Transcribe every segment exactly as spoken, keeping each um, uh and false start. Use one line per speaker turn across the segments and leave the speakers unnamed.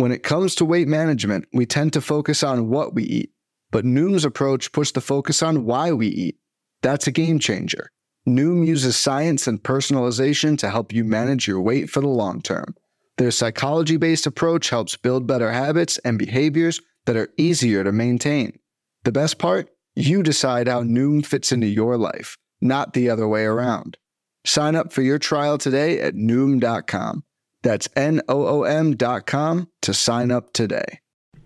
When it comes to weight management, we tend to focus on what we eat, but Noom's approach puts the focus on why we eat. That's a game changer. Noom uses science and personalization to help you manage your weight for the long term. Their psychology-based approach helps build better habits and behaviors that are easier to maintain. The best part? You decide how Noom fits into your life, not the other way around. Sign up for your trial today at Noom dot com. That's N O O M dot com to sign up today.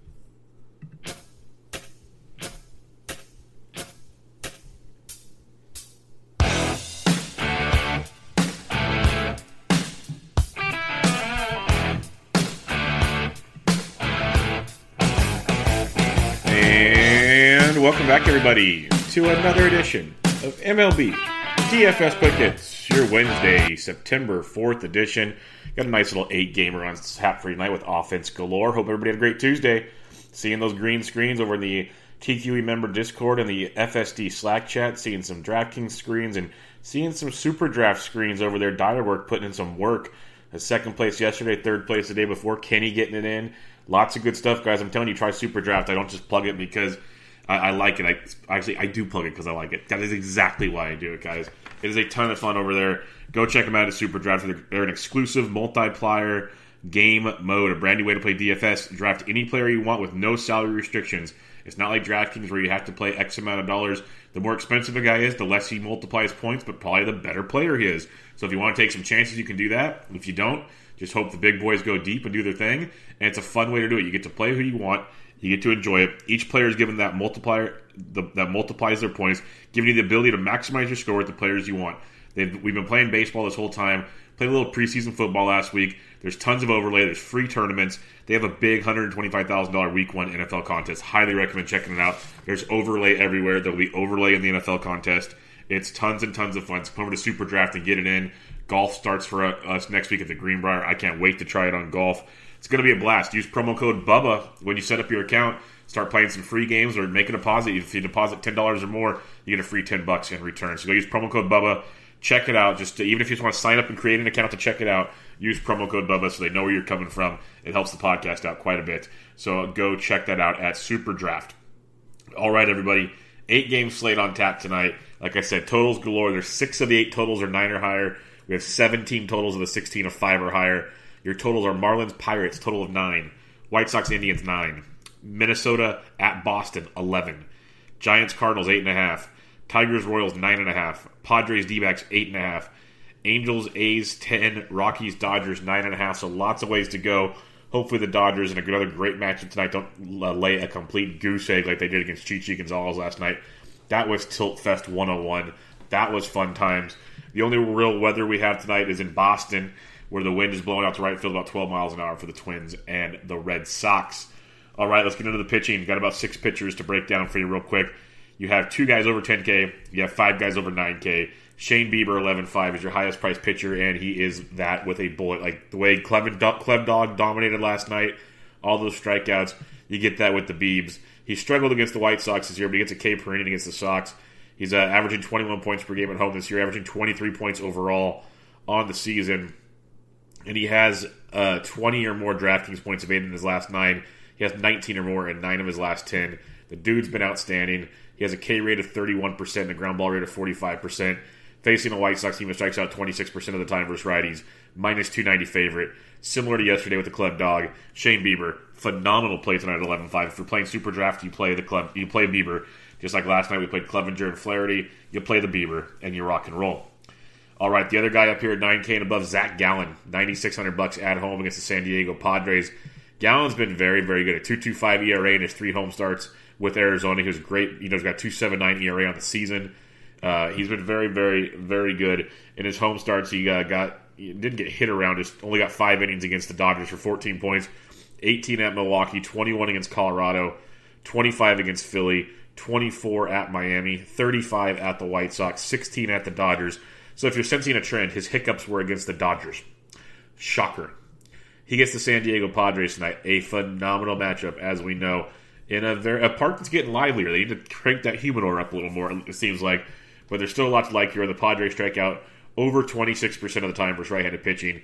And welcome back, everybody, to another edition of M L B D F S Quick Hits, your Wednesday, September fourth edition. Got a nice little eight-gamer on Hap Free Night with offense galore. Hope everybody had a great Tuesday. Seeing those green screens over in the T Q E member Discord and the F S D Slack chat, seeing some DraftKings screens, and seeing some Super Draft screens over there. Dirework putting in some work. A second place yesterday, third place the day before. Kenny getting it in. Lots of good stuff, guys. I'm telling you, try Super Draft. I don't just plug it because I, I like it. I Actually, I do plug it because I like it. That is exactly why I do it, guys. It is a ton of fun over there. Go check them out at Super Draft. They're an exclusive multiplier game mode, a brand new way to play D F S. Draft any player you want with no salary restrictions. It's not like DraftKings where you have to play X amount of dollars. The more expensive a guy is, the less he multiplies points, but probably the better player he is. So if you want to take some chances, you can do that. If you don't, just hope the big boys go deep and do their thing. And it's a fun way to do it. You get to play who you want. You get to enjoy it. Each player is given that multiplier the, that multiplies their points, giving you the ability to maximize your score with the players you want. They've, we've been playing baseball this whole time. Played a little preseason football last week. There's tons of overlay. There's free tournaments. They have a big one hundred twenty-five thousand dollars week one N F L contest. Highly recommend checking it out. There's overlay everywhere. There'll be overlay in the N F L contest. It's tons and tons of fun. So come over to Super Draft and get it in. Golf starts for us next week at the Greenbrier. I can't wait to try it on golf. It's going to be a blast. Use promo code BUBBA when you set up your account. Start playing some free games or make a deposit. If you deposit ten dollars or more, you get a free ten bucks in return. So go use promo code BUBBA. Check it out. Just to, even if you just want to sign up and create an account to check it out, use promo code BUBBA so they know where you're coming from. It helps the podcast out quite a bit. So go check that out at Super Draft. All right, everybody. Eight game slate on tap tonight. Like I said, totals galore. There's six of the eight totals are nine or higher. We have seventeen totals of the sixteen of five or higher. Your totals are Marlins, Pirates, total of nine. White Sox, Indians, nine. Minnesota at Boston, eleven. Giants, Cardinals, eight point five. Tigers, Royals, nine point five. Padres, D-backs, eight point five. Angels, A's, ten. Rockies, Dodgers, nine point five. So lots of ways to go. Hopefully the Dodgers, in another great matchup tonight, don't uh, lay a complete goose egg like they did against Chichi Gonzalez last night. That was Tilt Fest one oh one. That was fun times. The only real weather we have tonight is in Boston, where the wind is blowing out to right field about twelve miles an hour for the Twins and the Red Sox. All right, let's get into the pitching. Got about six pitchers to break down for you real quick. You have two guys over ten K. You have five guys over nine K. Shane Bieber, eleven five, is your highest priced pitcher, and he is that with a bullet. Like the way Clem Dog dominated last night, all those strikeouts, you get that with the Biebs. He struggled against the White Sox this year, but he gets a K per inning against the Sox. He's uh, averaging twenty-one points per game at home this year, averaging twenty-three points overall on the season. And he has uh, twenty or more DraftKings points available in his last nine. He has nineteen or more in nine of his last ten. The dude's been outstanding. He has a K rate of thirty-one percent and a ground ball rate of forty-five percent. Facing a White Sox team that strikes out twenty-six percent of the time versus righties. minus two ninety favorite. Similar to yesterday with the Club Dog. Shane Bieber, phenomenal play tonight at eleven five. If you're playing Super Draft, you play the Club. You play Bieber. Just like last night we played Clevenger and Flaherty. You play the Bieber, and you rock and roll. All right, the other guy up here at nine K and above, Zach Gallen. ninety-six hundred bucks at home against the San Diego Padres. Gallen's been very, very good. A two point two five E R A in his three home starts with Arizona. He was great. You know, he's got two point seven nine E R A on the season. Uh, he's been very, very, very good in his home starts. He uh, got he didn't get hit around. Just only got five innings against the Dodgers for fourteen points. eighteen at Milwaukee, twenty-one against Colorado, twenty-five against Philly, twenty-four at Miami, thirty-five at the White Sox, sixteen at the Dodgers. So if you're sensing a trend, his hiccups were against the Dodgers. Shocker. He gets the San Diego Padres tonight. A phenomenal matchup, as we know. In a very a park that's getting livelier. They need to crank that humidor up a little more, it seems like. But there's still a lot to like here. The Padres strike out over twenty-six percent of the time versus right-handed pitching.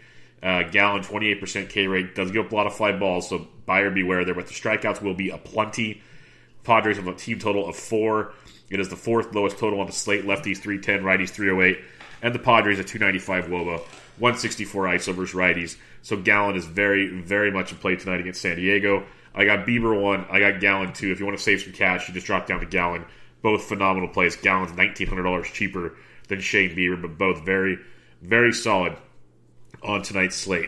Uh, Gallen, twenty-eight percent K rate. Does give up a lot of fly balls, so buyer beware there. But the strikeouts will be aplenty. Padres have a team total of four. It is the fourth lowest total on the slate. Lefties three ten, righties three oh eight. And the Padres at two ninety-five W O B A, one sixty-four I S O versus righties. So Gallen is very, very much in play tonight against San Diego. I got Bieber one. I got Gallen two. If you want to save some cash, you just drop down to Gallen. Both phenomenal plays. Gallen's nineteen hundred dollars cheaper than Shane Bieber, but both very, very solid on tonight's slate.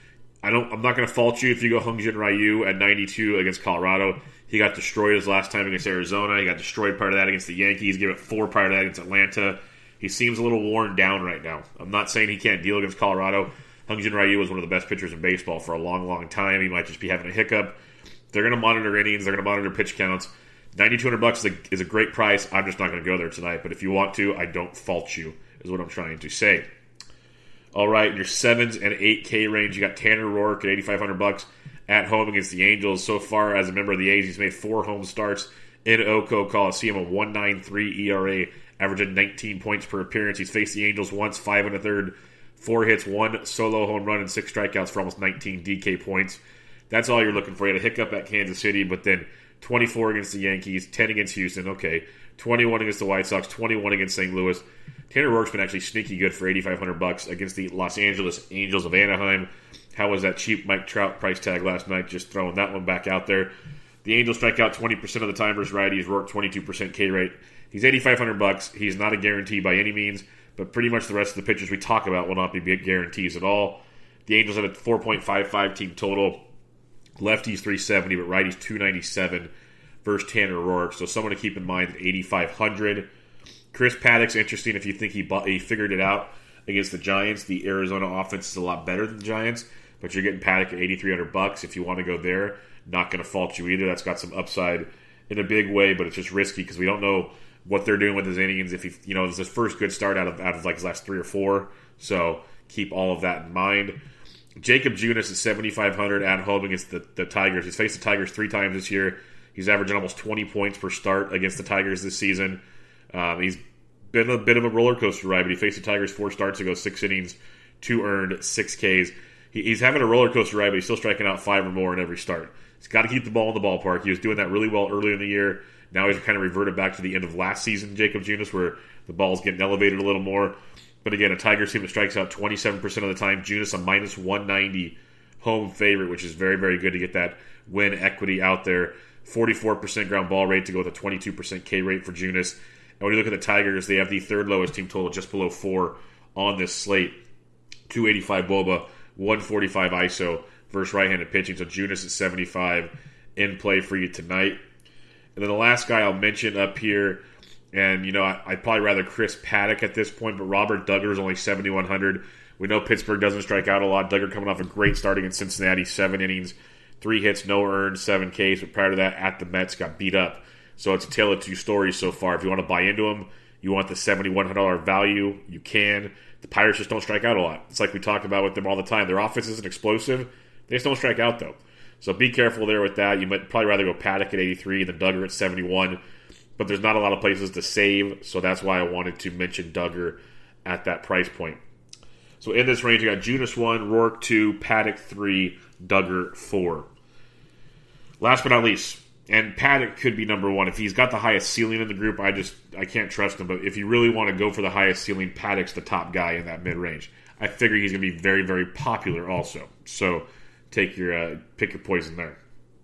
I don't. I'm not going to fault you if you go Hyunjin Ryu at ninety-two against Colorado. He got destroyed his last time against Arizona. He got destroyed prior to that against the Yankees. Gave it four prior to that against Atlanta. He seems a little worn down right now. I'm not saying he can't deal against Colorado. Hyunjin Ryu was one of the best pitchers in baseball for a long, long time. He might just be having a hiccup. They're going to monitor innings. They're going to monitor pitch counts. ninety-two hundred bucks is a, is a great price. I'm just not going to go there tonight. But if you want to, I don't fault you, is what I'm trying to say. All right, in your sevens and eight K range, you got Tanner Roark at eighty-five hundred bucks at home against the Angels. So far, as a member of the A's, he's made four home starts in Oco Coliseum, a one point nine three E R A, averaging nineteen points per appearance. He's faced the Angels once, five and a third, four hits, one solo home run, and six strikeouts for almost nineteen D K points. That's all you're looking for. You had a hiccup at Kansas City, but then twenty-four against the Yankees, ten against Houston, okay, twenty-one against the White Sox, twenty-one against Saint Louis. Tanner Roark's been actually sneaky good for eighty-five hundred bucks against the Los Angeles Angels of Anaheim. How was that cheap Mike Trout price tag last night? Just throwing that one back out there. The Angels strike out twenty percent of the time versus righties. Roark twenty-two percent K rate. He's eighty-five hundred bucks. He's not a guarantee by any means, but pretty much the rest of the pitchers we talk about will not be big guarantees at all. The Angels have a four point five five team total. Lefties three seventy, but righties two ninety-seven versus Tanner Roark. So someone to keep in mind at eighty-five hundred. Chris Paddock's interesting if you think he bought, he figured it out against the Giants. The Arizona offense is a lot better than the Giants, but you're getting Paddock at eighty-three hundred bucks. If you want to go there, not going to fault you either. That's got some upside in a big way, but it's just risky because we don't know what they're doing with his innings. If he, you know, it's his first good start out of out of like his last three or four, so keep all of that in mind. Jacob Junis at seventy-five hundred at home against the, the Tigers. He's faced the Tigers three times this year. He's averaging almost twenty points per start against the Tigers this season. Um, he's been a bit of a roller coaster ride, but he faced the Tigers four starts ago, six innings, two earned, six Ks. He, he's having a roller coaster ride, but he's still striking out five or more in every start. He's got to keep the ball in the ballpark. He was doing that really well earlier in the year. Now he's kind of reverted back to the end of last season, Jacob Junis, where the ball's getting elevated a little more. But again, a Tigers team that strikes out twenty-seven percent of the time. Junis a minus one ninety home favorite, which is very, very good to get that win equity out there. forty-four percent ground ball rate to go with a twenty-two percent K rate for Junis. And when you look at the Tigers, they have the third lowest team total, just below four on this slate. two eighty-five W O B A, one forty-five I S O versus right-handed pitching. So Junis at seventy-five in play for you tonight. And then the last guy I'll mention up here, and you know I, I'd probably rather Chris Paddock at this point, but Robert Duggar is only seventy-one hundred. We know Pittsburgh doesn't strike out a lot. Duggar coming off a great start against Cincinnati, seven innings, three hits, no earned, seven Ks. But prior to that, at the Mets, got beat up. So it's a tale of two stories so far. If you want to buy into him, you want the seventy-one hundred dollars value, you can. The Pirates just don't strike out a lot. It's like we talk about with them all the time. Their offense isn't explosive. They just don't strike out, though. So be careful there with that. You might probably rather go Paddock at eighty-three than Duggar at seventy-one. But there's not a lot of places to save, so that's why I wanted to mention Duggar at that price point. So in this range, you got Junis one, Roark two, Paddock three, Duggar four. Last but not least, and Paddock could be number one. If he's got the highest ceiling in the group, I just I can't trust him. But if you really want to go for the highest ceiling, Paddock's the top guy in that mid-range. I figure he's going to be very, very popular also. So take your uh, pick your poison there.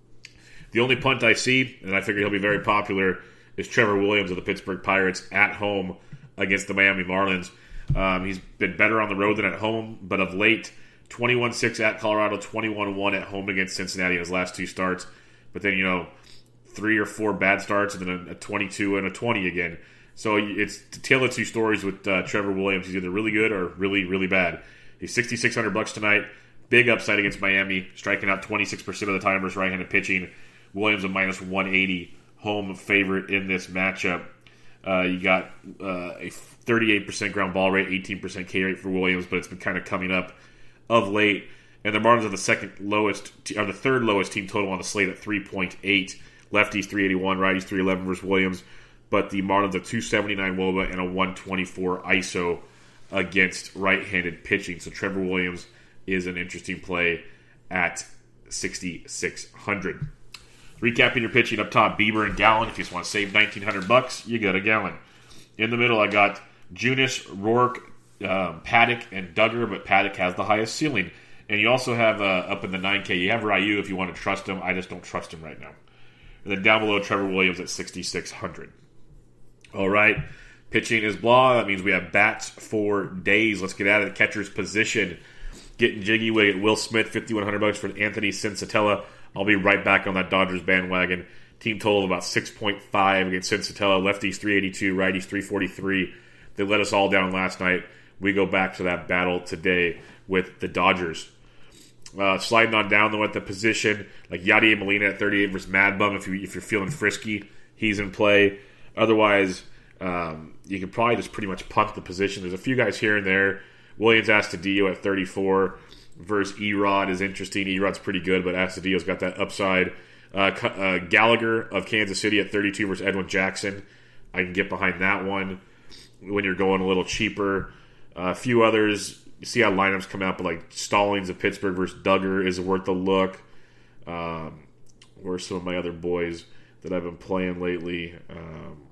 The only punt I see, and I figure he'll be very popular, is Trevor Williams of the Pittsburgh Pirates at home against the Miami Marlins. Um, he's been better on the road than at home, but of late, twenty-one six at Colorado, twenty-one one at home against Cincinnati in his last two starts. But then, you know, three or four bad starts and then a twenty-two and a twenty again. So it's a tale of two stories with uh, Trevor Williams. He's either really good or really, really bad. He's sixty-six hundred bucks tonight. Big upside against Miami, striking out twenty-six percent of the time versus right-handed pitching. Williams a minus one eighty home favorite in this matchup. Uh, you got uh, a thirty-eight percent ground ball rate, eighteen percent K rate for Williams, but it's been kind of coming up of late. And the Marlins are the second lowest, or the third lowest team total on the slate at three point eight. Lefties three eighty-one, righties three eleven versus Williams. But the Marlins are two seventy-nine W O B A and a one twenty-four I S O against right-handed pitching. So Trevor Williams is an interesting play at sixty-six hundred. Recapping your pitching up top, Bieber and Gallen. If you just want to save nineteen hundred bucks, you go to Gallen. In the middle, I got Junis, Rourke, um, Paddock, and Duggar, but Paddock has the highest ceiling. And you also have, uh, up in the nine K, you have Ryu if you want to trust him. I just don't trust him right now. And then down below, Trevor Williams at sixty-six hundred. All right, pitching is blah. That means we have bats for days. Let's get out of the catcher's position. Getting jiggy with it. Will Smith, fifty-one hundred bucks for Anthony Sensatella. I'll be right back on that Dodgers bandwagon. Team total of about six point five against Sensatella. Lefties three eighty-two, righties three forty-three. They let us all down last night. We go back to that battle today with the Dodgers. Uh, sliding on down, though, at the position, like Yadier Molina at thirty-eight versus Mad Bum. If, you, if you're feeling frisky, he's in play. Otherwise, um, you can probably just pretty much punt the position. There's a few guys here and there. Williams Astudillo at thirty-four versus Erod is interesting. Erod's pretty good, but Astudillo's got that upside. Uh, uh, Gallagher of Kansas City at thirty-two versus Edwin Jackson. I can get behind that one when you're going a little cheaper. Uh, a few others, you see how lineups come out, but like Stallings of Pittsburgh versus Duggar is worth a look. Um, where's some of my other boys that I've been playing lately? Um,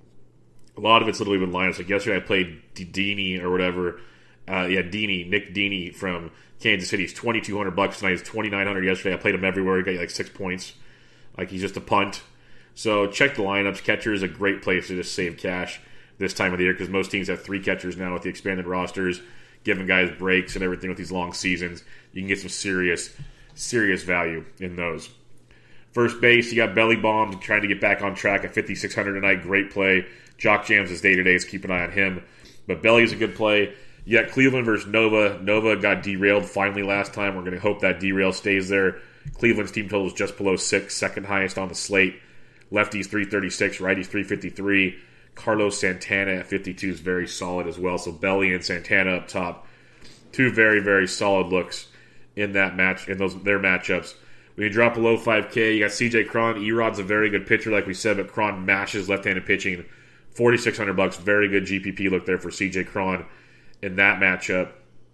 a lot of it's literally been lineups. Like yesterday I played Dini or whatever. Uh, yeah, Dini, Nick Dini from Kansas City. He's twenty-two hundred bucks tonight. He's twenty-nine hundred yesterday. I played him everywhere. He got like six points. Like he's just a punt. So check the lineups. Catcher is a great place to just save cash this time of the year because most teams have three catchers now with the expanded rosters, giving guys breaks and everything with these long seasons. You can get some serious, serious value in those. First base, you got Belly Bomb trying to get back on track at fifty-six hundred tonight. Great play. Jock Jams is day-to-day, so keep an eye on him. But Belly is a good play. You got Cleveland versus Nova. Nova got derailed finally last time. We're going to hope that derail stays there. Cleveland's team total is just below six, second highest on the slate. Lefties three thirty-six, righties three fifty-three. Carlos Santana at fifty-two is very solid as well. So Belly and Santana up top. Two very, very solid looks in that match, in those their matchups. When you drop below five K, you got C J Cron. Erod's a very good pitcher, like we said, but Cron mashes left-handed pitching. forty-six hundred bucks, very good G P P look there for C J Cron in that matchup.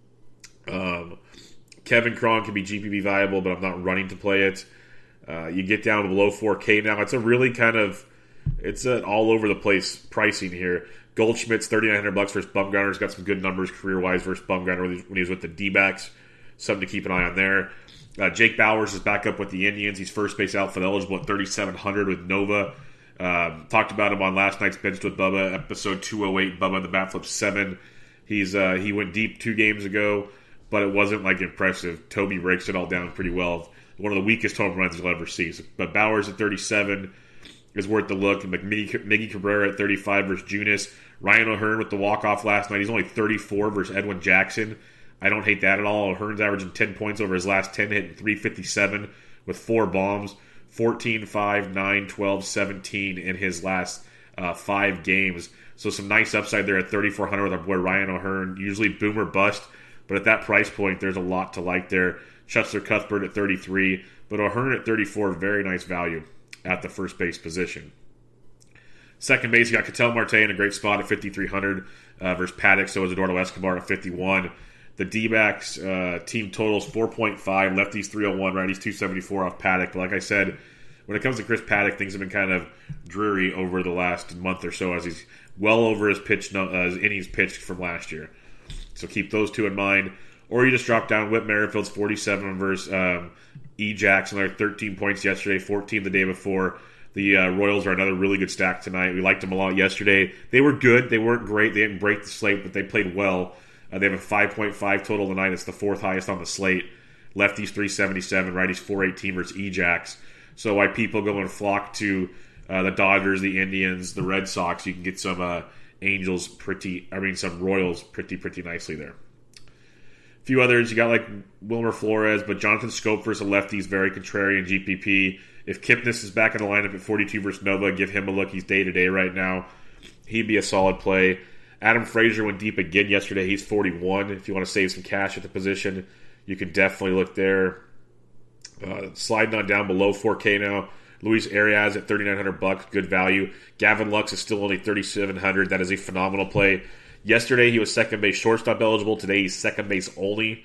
Um, Kevin Cron can be G P P viable, but I'm not running to play it. Uh, you get down below four K now. It's a really kind of, it's an all-over-the-place pricing here. Goldschmidt's thirty-nine hundred bucks versus Bumgarner's got some good numbers career-wise versus Bumgarner when he was with the D-backs. Something to keep an eye on there. Uh, Jake Bowers is back up with the Indians. He's first base outfield eligible at thirty-seven hundred with Nova. Um, talked about him on last night's Benched with Bubba, episode two oh eight, Bubba and the Bat Flip seven. He's uh, he went deep two games ago, but it wasn't like impressive. Toby breaks it all down pretty well. One of the weakest home runs you'll ever see. So, but Bowers at thirty-seven is worth the look. And McMiggy, Miggy Cabrera at thirty-five versus Junis. Ryan O'Hearn with the walk-off last night. He's only thirty-four versus Edwin Jackson. I don't hate that at all. O'Hearn's averaging ten points over his last ten, hitting three fifty-seven with four bombs. fourteen, five, nine, twelve, seventeen in his last uh, five games. So some nice upside there at thirty-four hundred with our boy Ryan O'Hearn. Usually boom or bust, but at that price point, there's a lot to like there. Schuster Cuthbert at thirty-three, but O'Hearn at thirty-four, very nice value at the first base position. Second base, you got Ketel Marte in a great spot at fifty-three hundred uh, versus Paddock. So is Eduardo Escobar at fifty-one. The D-backs uh, team totals four point five, lefties three oh one, righties two seventy-four off Paddock. But like I said, when it comes to Chris Paddock, things have been kind of dreary over the last month or so as he's well over his pitch uh, his innings pitched from last year. So keep those two in mind. Or you just drop down. Whit Merrifield's forty-seven versus um, E. Jackson. They're thirteen points yesterday, fourteen the day before. The uh, Royals are another really good stack tonight. We liked them a lot yesterday. They were good. They weren't great. They didn't break the slate, but they played well. Uh, they have a five point five total tonight. It's the fourth highest on the slate. Lefties three seventy-seven, righties four eighteen versus E-Jacks. So why people go and flock to uh, the Dodgers, the Indians, the Red Sox, you can get some uh, Angels pretty, I mean some Royals pretty, pretty nicely there. A few others, you got like Wilmer Flores, but Jonathan Scope versus a lefty is very contrarian G P P. If Kipnis is back in the lineup at forty-two versus Nova, give him a look. He's day-to-day right now. He'd be a solid play. Adam Frazier went deep again yesterday. He's forty-one. If you want to save some cash at the position, you can definitely look there. Uh, sliding on down below four K now. Luis Arias at thirty-nine hundred bucks, good value. Gavin Lux is still only thirty-seven hundred. That is a phenomenal play. Yesterday he was second base shortstop eligible. Today he's second base only.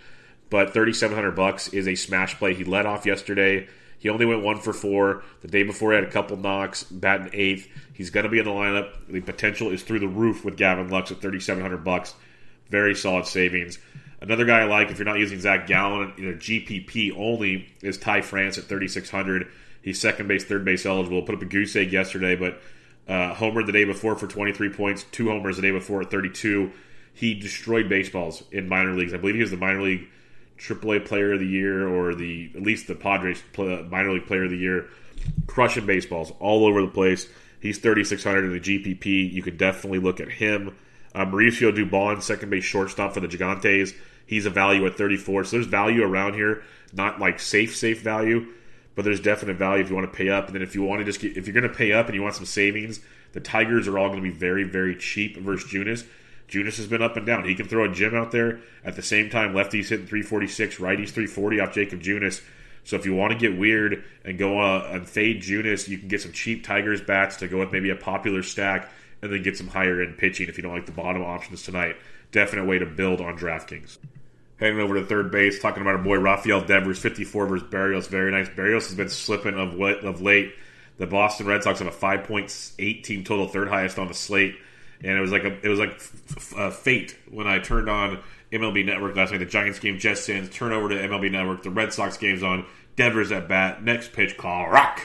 but thirty-seven hundred bucks is a smash play. He led off yesterday. He only went one for four. The day before, he had a couple knocks, batting eighth. He's going to be in the lineup. The potential is through the roof with Gavin Lux at thirty-seven hundred bucks. Very solid savings. Another guy I like, if you're not using Zach Gallen, you know, G P P only, is Ty France at thirty-six hundred. He's second base, third base eligible. Put up a goose egg yesterday, but uh, homered the day before for twenty-three points. Two homers the day before at thirty-two. He destroyed baseballs in minor leagues. I believe he was the minor league triple A Player of the Year, or the at least the Padres play, minor league Player of the Year. Crushing baseballs all over the place. He's thirty-six hundred in the G P P. You could definitely look at him. Uh, Mauricio Dubon, second base shortstop for the Gigantes. He's a value at thirty-four. So there's value around here. Not like safe, safe value, but there's definite value if you want to pay up. And then if you want to just get, if you're going to pay up and you want some savings, the Tigers are all going to be very, very cheap versus Junis. Junis has been up and down. He can throw a gem out there. At the same time, lefties hitting three forty-six, righties three forty off Jacob Junis. So if you want to get weird and go uh, and fade Junis, you can get some cheap Tigers bats to go with maybe a popular stack and then get some higher-end pitching if you don't like the bottom options tonight. Definite way to build on DraftKings. Heading over to third base, talking about our boy Rafael Devers, fifty-four versus Berrios. Very nice. Berrios has been slipping of, of late. The Boston Red Sox have a five point eight team total, third highest on the slate. And it was like a, it was like f- uh, fate when I turned on M L B Network last night. The Giants game, Jets Sins, turn over to M L B Network. The Red Sox game's on. Devers at bat. Next pitch call. Rock!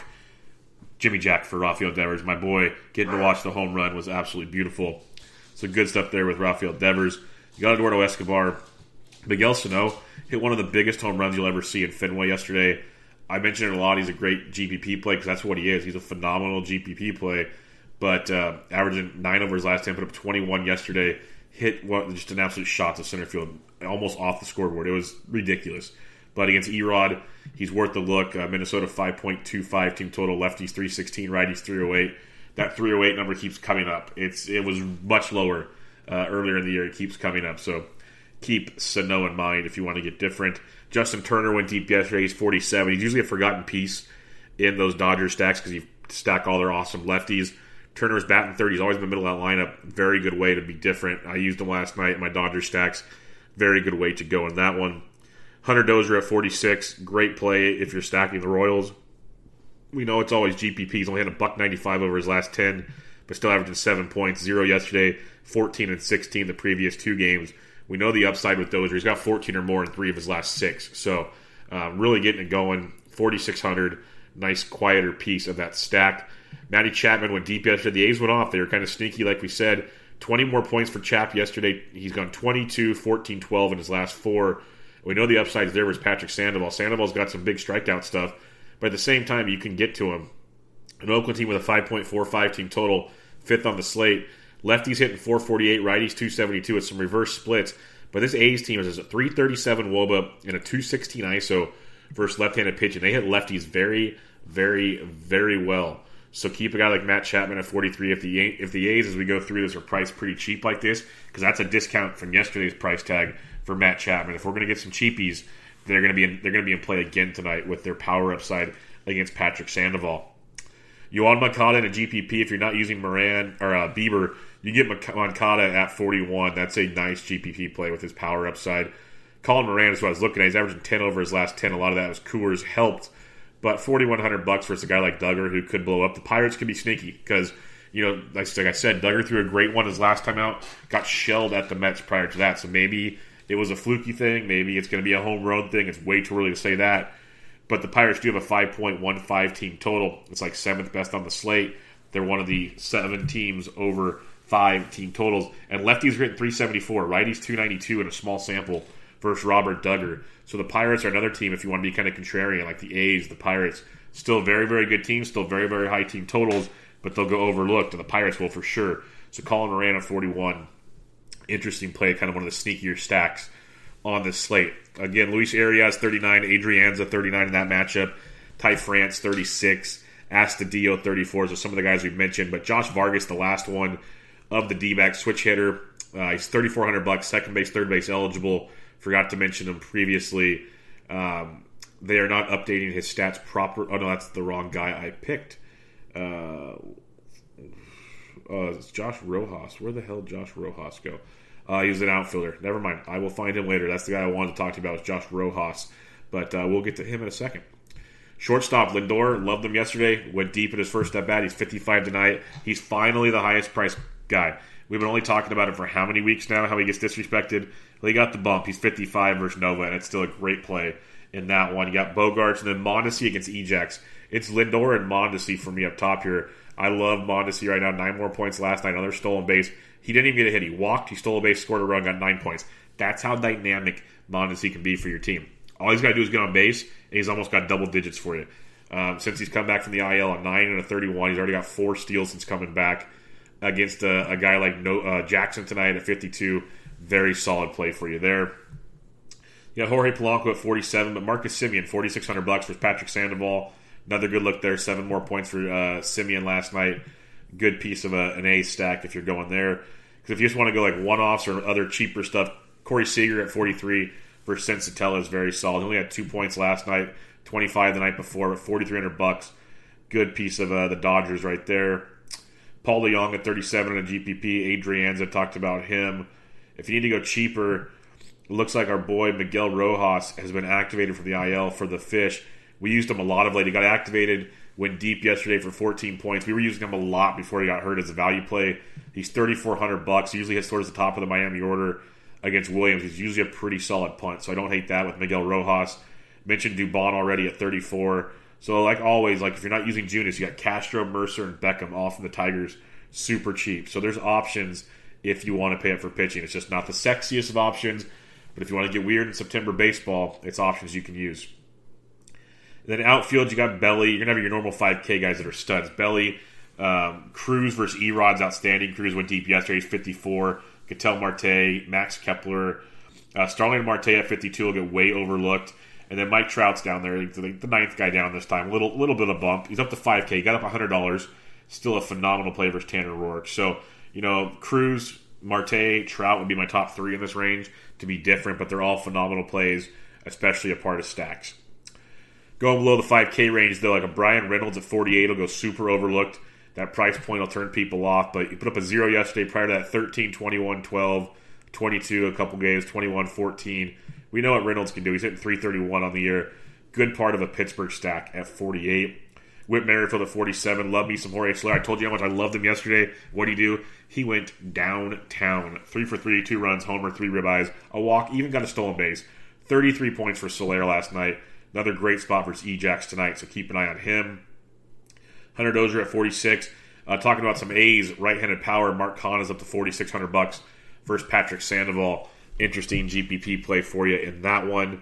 Jimmy Jack for Rafael Devers. My boy, getting to watch the home run was absolutely beautiful. So good stuff there with Rafael Devers. You got Eduardo Escobar. Miguel Sano hit one of the biggest home runs you'll ever see in Fenway yesterday. I mentioned it a lot. He's a great G P P play because that's what he is. He's a phenomenal G P P play. But uh, averaging nine over his last ten, put up twenty-one yesterday. Hit one, just an absolute shot to center field, almost off the scoreboard. It was ridiculous. But against Erod, he's worth the look. Uh, Minnesota five point two five team total. Lefties three sixteen, righties three oh eight. That three oh eight number keeps coming up. It's It was much lower uh, earlier in the year. It keeps coming up. So keep Sano in mind if you want to get different. Justin Turner went deep yesterday. He's forty-seven. He's usually a forgotten piece in those Dodgers stacks because you stack all their awesome lefties. Turner's batting thirty. He's always in the middle of that lineup. Very good way to be different. I used him last night in my Dodgers stacks. Very good way to go in that one. Hunter Dozier at forty-six. Great play if you're stacking the Royals. We know it's always G P P. He's only had a buck ninety-five over his last ten, but still averaging seven points. Zero yesterday, fourteen and sixteen the previous two games. We know the upside with Dozier. He's got fourteen or more in three of his last six. So uh, really getting it going. forty-six hundred. Nice, quieter piece of that stack. Matty Chapman went deep yesterday. The A's went off. They were kind of sneaky, like we said. twenty more points for Chap yesterday. He's gone twenty-two, fourteen, twelve in his last four. We know the upside's there was Patrick Sandoval. Sandoval's got some big strikeout stuff, but at the same time, you can get to him. An Oakland team with a five point four five team total, fifth on the slate. Lefties hitting four forty-eight, righties two seventy-two with some reverse splits. But this A's team is a three thirty-seven W O B A and a two sixteen I S O versus left-handed pitching. They hit lefties very, very, very well. So keep a guy like Matt Chapman at forty-three. If the if the A's, as we go through this, are priced pretty cheap like this, because that's a discount from yesterday's price tag for Matt Chapman. If we're going to get some cheapies, they're going to be in, they're going to be in play again tonight with their power upside against Patrick Sandoval. Yoan Moncada in a G P P. If you're not using Moran or uh, Bieber, you get Moncada at forty-one. That's a nice G P P play with his power upside. Colin Moran is what I was looking at. He's averaging ten over his last ten. A lot of that was Coors helped. But forty-one hundred bucks versus a guy like Duggar who could blow up. The Pirates could be sneaky because, you know, like, like I said, Duggar threw a great one his last time out. Got shelled at the Mets prior to that. So maybe it was a fluky thing. Maybe it's going to be a home road thing. It's way too early to say that. But the Pirates do have a five point one five team total. It's like seventh best on the slate. They're one of the seven teams over five team totals. And lefties are hitting three seventy-four. Righties two ninety-two in a small sample versus Robert Duggar. So the Pirates are another team if you want to be kind of contrarian, like the A's, the Pirates. Still very, very good teams, still very, very high team totals, but they'll go overlooked, and the Pirates will for sure. So Colin Moran at forty-one. Interesting play, kind of one of the sneakier stacks on this slate. Again, Luis Arias, thirty-nine. Adrianza, thirty-nine in that matchup. Ty France, thirty-six. Astudillo, thirty-four. So some of the guys we mentioned. But Josh Vargas, the last one of the D-back switch hitter. Uh, he's thirty-four hundred bucks, second base, third base eligible. Forgot to mention him previously. Um, they are not updating his stats proper. Oh, no, that's the wrong guy I picked. Uh, uh, it's Josh Rojas. Where the hell did Josh Rojas go? Uh, he was an outfielder. Never mind. I will find him later. That's the guy I wanted to talk to you about, was Josh Rojas. But uh, we'll get to him in a second. Shortstop Lindor, loved him yesterday. Went deep in his first at bat. He's fifty-five tonight. He's finally the highest priced guy. We've been only talking about him for how many weeks now, how he gets disrespected. Well, he got the bump. He's fifty-five versus Nova, and it's still a great play in that one. You got Bogarts and then Mondesi against Ejax. It's Lindor and Mondesi for me up top here. I love Mondesi right now. Nine more points last night. Another stolen base. He didn't even get a hit. He walked, he stole a base, scored a run, got nine points. That's how dynamic Mondesi can be for your team. All he's got to do is get on base, and he's almost got double digits for you. Um, since he's come back from the I L, a nine and a thirty-one, he's already got four steals since coming back against a, a guy like no, uh, Jackson tonight at fifty-two. Very solid play for you there. You got Jorge Polanco at forty-seven, but Marcus Semien, forty-six hundred bucks for Patrick Sandoval. Another good look there. Seven more points for uh, Semien last night. Good piece of a, an A stack if you're going there. Because if you just want to go like one-offs or other cheaper stuff, Corey Seager at forty-three versus Sensatella is very solid. He only had two points last night, twenty-five the night before, but forty-three hundred bucks. Good piece of uh, the Dodgers right there. Paul DeJong at thirty-seven on a G P P. Adrianza talked about him. If you need to go cheaper, it looks like our boy Miguel Rojas has been activated for the I L for the Fish. We used him a lot of late. He got activated, went deep yesterday for fourteen points. We were using him a lot before he got hurt as a value play. He's thirty-four hundred bucks. He usually hits towards the top of the Miami order against Williams. He's usually a pretty solid punt, so I don't hate that with Miguel Rojas. Mentioned Dubon already at thirty-four. So like always, like if you're not using Junis, you got Castro, Mercer, and Beckham all from the Tigers. Super cheap. So there's options if you want to pay up for pitching. It's just not the sexiest of options, but if you want to get weird in September baseball, it's options you can use. And then outfield, you got Belly. You're going to have your normal five K guys that are studs. Belly, um, Cruz versus Erod's outstanding. Cruz went deep yesterday. He's fifty-four. Ketel Marte, Max Kepler. Uh, Starling Marte at fifty-two will get way overlooked. And then Mike Trout's down there, the, the ninth guy down this time. Little little bit of bump. He's up to five K. He got up one hundred dollars. Still a phenomenal play versus Tanner Roark. So, you know, Cruz, Marte, Trout would be my top three in this range to be different, but they're all phenomenal plays, especially a part of stacks. Going below the five K range, though, like a Brian Reynolds at forty-eight will go super overlooked. That price point will turn people off, but you put up a zero yesterday. Prior to that, thirteen, twenty-one, twelve, twenty-two, a couple games, twenty-one, fourteen. We know what Reynolds can do. He's hitting three thirty-one on the year. Good part of a Pittsburgh stack at forty-eight. Whit Merrifield at forty-seven. Love me some Jorge Soler. I told you how much I loved him yesterday. What did he do? He went downtown. Three for three, two runs, homer, three ribeyes, a walk, even got a stolen base. thirty-three points for Soler last night. Another great spot versus Ejax tonight, so keep an eye on him. Hunter Dozier at forty-six. Uh, talking about some A's, right-handed power. Mark Kahn is up to forty-six hundred bucks versus Patrick Sandoval. Interesting G P P play for you in that one.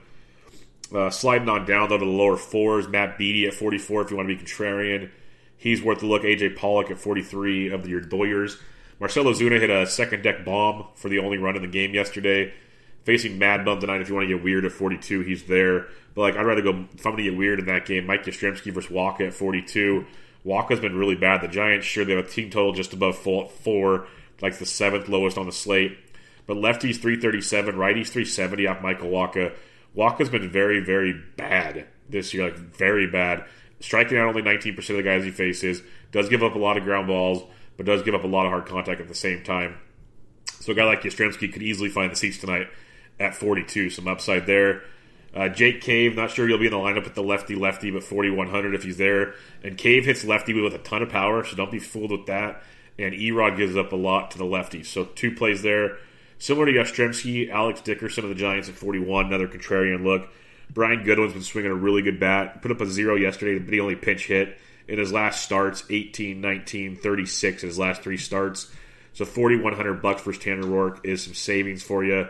Uh, sliding on down, though, to the lower fours. Matt Beattie at forty-four if you want to be contrarian. He's worth a look. A J Pollock at forty-three of your Doyers. Marcelo Zuna hit a second-deck bomb for the only run in the game yesterday. Facing Mad Bum tonight if you want to get weird at forty-two. He's there. But like I'd rather go, if I'm going to get weird in that game, Mike Yastrzemski versus Waka at forty-two. Waka's been really bad. The Giants, sure, they have a team total just above four, like the seventh lowest on the slate. But lefties three thirty-seven, righties three seventy off Michael Waka. Waka's been very, very bad this year, like very bad. Striking out only nineteen percent of the guys he faces. Does give up a lot of ground balls, but does give up a lot of hard contact at the same time. So a guy like Yastrzemski could easily find the seats tonight at forty-two. Some upside there. Uh, Jake Cave, not sure he'll be in the lineup with the lefty-lefty, but forty-one hundred if he's there. And Cave hits lefty with a ton of power, so don't be fooled with that. And Erod gives up a lot to the lefties. So two plays there. Similar to Yastrzemski, Alex Dickerson of the Giants at forty-one, another contrarian look. Brian Goodwin's been swinging a really good bat. Put up a zero yesterday, but he only pinch hit. In his last starts, eighteen, nineteen, thirty-six in his last three starts. So forty-one hundred bucks versus Tanner Roark is some savings for you.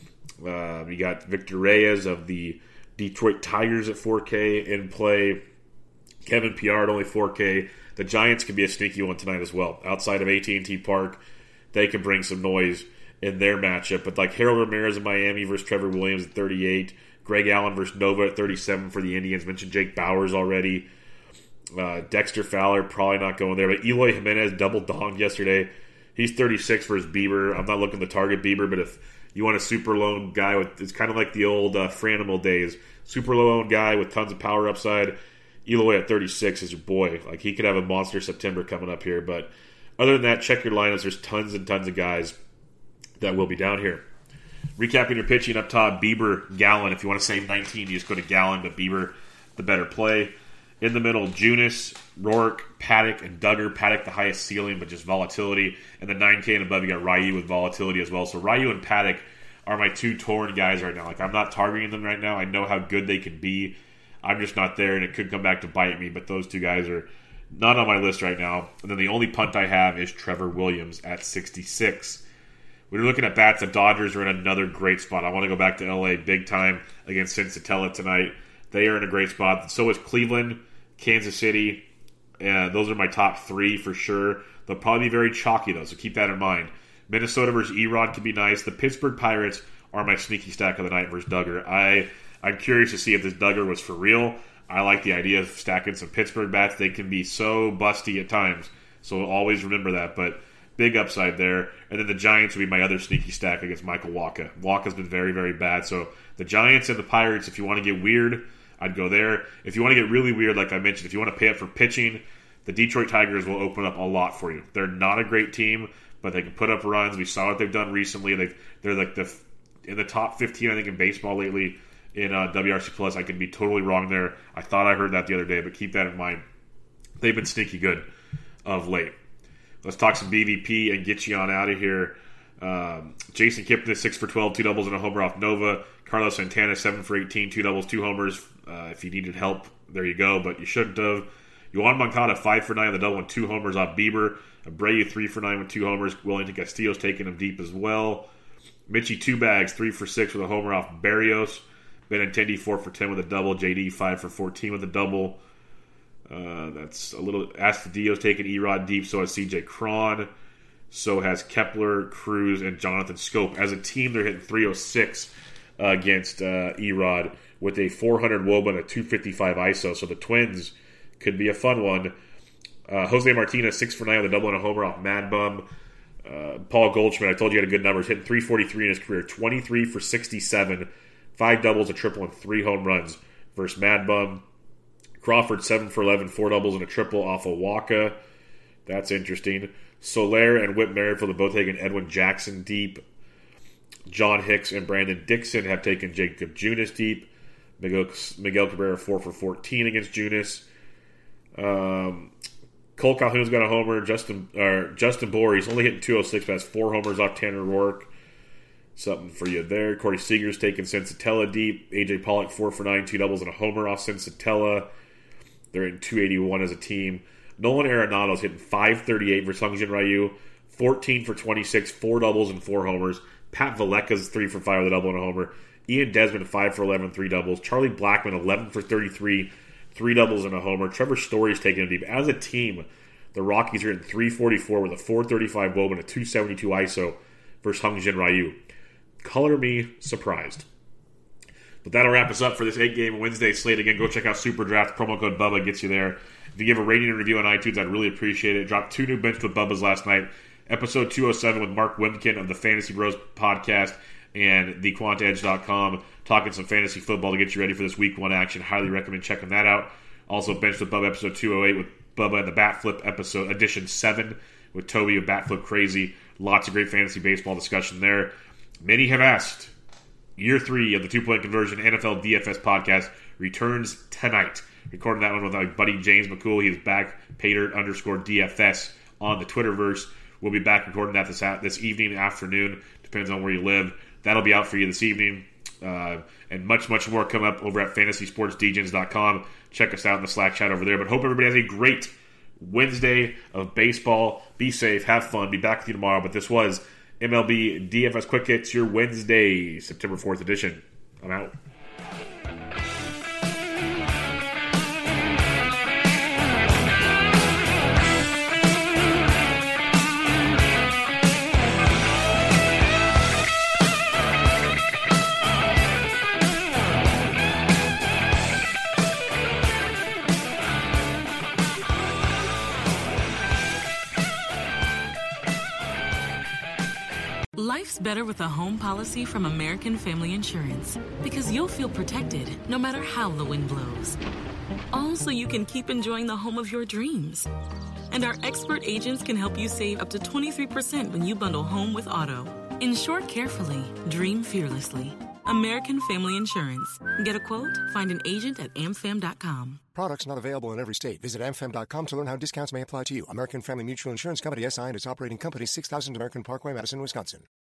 Uh, you got Victor Reyes of the Detroit Tigers at four K in play. Kevin Piard only four K. The Giants can be a sneaky one tonight as well. Outside of A T and T Park, they can bring some noise in their matchup. But like Harold Ramirez in Miami versus Trevor Williams at thirty-eight. Greg Allen versus Nova at thirty-seven for the Indians. Mentioned Jake Bowers already. Uh, Dexter Fowler probably not going there. But Eloy Jimenez double donged yesterday. He's thirty-six versus Bieber. I'm not looking to target Bieber, but if you want a super low guy with, it's kind of like the old uh, Franimal days. Super low owned guy with tons of power upside. Eloy at thirty-six is your boy. Like he could have a monster September coming up here. But other than that, check your lineups. There's tons and tons of guys that will be down here. Recapping your pitching up top, Bieber, Gallen. If you want to save nineteen, you just go to Gallen, but Bieber, the better play. In the middle, Junis, Rourke, Paddock, and Duggar. Paddock, the highest ceiling, but just volatility. And the nine K and above, you got Ryu with volatility as well. So Ryu and Paddock are my two torn guys right now. Like, I'm not targeting them right now. I know how good they can be. I'm just not there, and it could come back to bite me. But those two guys are not on my list right now. And then the only punt I have is Trevor Williams at sixty-six. When you're looking at bats, the Dodgers are in another great spot. I want to go back to L A big time against Cincinnati tonight. They are in a great spot. So is Cleveland, Kansas City. Uh, those are my top three for sure. They'll probably be very chalky, though, so keep that in mind. Minnesota versus Erod could be nice. The Pittsburgh Pirates are my sneaky stack of the night versus Duggar. I, I'm curious to see if this Duggar was for real. I like the idea of stacking some Pittsburgh bats. They can be so busty at times, so always remember that. But big upside there. And then the Giants would be my other sneaky stack against Michael Wacha. Wacha's been very, very bad. So the Giants and the Pirates, if you want to get weird, I'd go there. If you want to get really weird, like I mentioned, if you want to pay up for pitching, the Detroit Tigers will open up a lot for you. They're not a great team, but they can put up runs. We saw what they've done recently. They've, they're like the in the top fifteen, I think, in baseball lately in uh, W R C Plus. I could be totally wrong there. I thought I heard that the other day, but keep that in mind. They've been sneaky good of late. Let's talk some B V P and get you on out of here. Um, Jason Kipnis, six for twelve, two doubles and a homer off Nova. Carlos Santana, seven for eighteen, two doubles, two homers. Uh, if you needed help, there you go, but you shouldn't have. Yohan Moncada, five for nine with a double and two homers off Bieber. Abreu, three for nine with two homers. Wellington Castillo's taking him deep as well. Mitchie, two bags, three for six with a homer off Berrios. Benintendi, four for ten with a double. J D, five for fourteen with a double. Uh, that's a little. Astudillo's taking Erod deep, so has C J Cron. So has Kepler, Cruz, and Jonathan Scope. As a team, they're hitting three oh six uh, against uh, Erod with a four hundred W O B A and a two fifty-five I S O. So the Twins could be a fun one. Uh, Jose Martinez, six for nine with a double and a homer off Mad Bum. Uh, Paul Goldschmidt, I told you he had a good numbers, hitting three forty-three in his career, twenty-three for sixty-seven, five doubles, a triple, and three home runs versus Mad Bum. Crawford, seven for eleven, four doubles, and a triple off of Wacha. That's interesting. Soler and Whit Merrifield have both taken Edwin Jackson deep. John Hicks and Brandon Dixon have taken Jacob Junis deep. Miguel, Miguel Cabrera, four for fourteen against Junis. Um, Cole Calhoun's got a homer. Justin or Justin Bohr, he's only hitting two oh six, but has four homers off Tanner Rourke. Something for you there. Corey Seager's taking Sensatella deep. A J Pollock, four for nine, two doubles, and a homer off Sensatella. They're in two eighty-one as a team. Nolan Arenado's hitting five thirty-eight versus Hungjin Ryu. fourteen for twenty-six, four doubles, and four homers. Pat Valleca's three for five with a double and a homer. Ian Desmond, five for eleven, three doubles. Charlie Blackmon, eleven for thirty-three, three doubles and a homer. Trevor Story's taking him deep. As a team, the Rockies are in three forty-four with a four thirty-five W O B A and a two seventy-two I S O versus Hungjin Ryu. Color me surprised. But that'll wrap us up for this eight-game Wednesday slate. Again, go check out Super Draft. Promo code Bubba gets you there. If you give a rating and review on iTunes, I'd really appreciate it. Dropped two new Benched with Bubbas last night. Episode two oh seven with Mark Wimkin of the Fantasy Bros podcast and the quant edge dot com, talking some fantasy football to get you ready for this week one action. Highly recommend checking that out. Also, Benched with Bubba episode two oh eight with Bubba and the Bat Flip episode, edition seven with Toby of Bat Flip Crazy. Lots of great fantasy baseball discussion there. Many have asked. Year three of the two-point conversion N F L D F S podcast returns tonight. Recording that one with my buddy James McCool. He is back, Pater underscore D F S on the Twitterverse. We'll be back recording that this this evening, afternoon. Depends on where you live. That'll be out for you this evening. Uh, and much, much more come up over at fantasy sports d gens dot com. Check us out in the Slack chat over there. But hope everybody has a great Wednesday of baseball. Be safe. Have fun. Be back with you tomorrow. But this was M L B D F S Quick Hits, your Wednesday, September fourth edition. I'm out.
Life's better with a home policy from American Family Insurance because you'll feel protected no matter how the wind blows. All so you can keep enjoying the home of your dreams. And our expert agents can help you save up to twenty-three percent when you bundle home with auto. Insure carefully, dream fearlessly. American Family Insurance. Get a quote? Find an agent at A M Fam dot com.
Products not available in every state. Visit A M Fam dot com to learn how discounts may apply to you. American Family Mutual Insurance Company, S I and its operating company, six thousand American Parkway, Madison, Wisconsin.